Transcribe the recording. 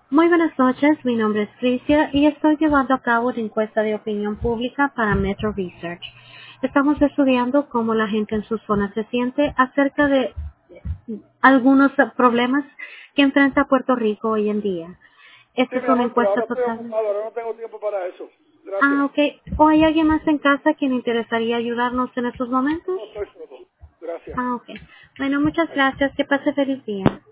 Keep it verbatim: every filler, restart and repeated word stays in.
Muy buenas noches, mi nombre es Tricia y estoy llevando a cabo una encuesta de opinión pública para Metro Research. Estamos estudiando cómo la gente en su zona se siente acerca de algunos problemas que enfrenta Puerto Rico hoy en día. Sí, Esta es mi una amor, pero encuesta ahora estoy total. ocupado, ahora no tengo tiempo para eso. Gracias. Ah, ok. ¿O hay alguien más en casa que le interesaría ayudarnos en estos momentos? No estoy solo. Gracias. Ah, ok. Bueno, muchas Bye. gracias. Que pase feliz día.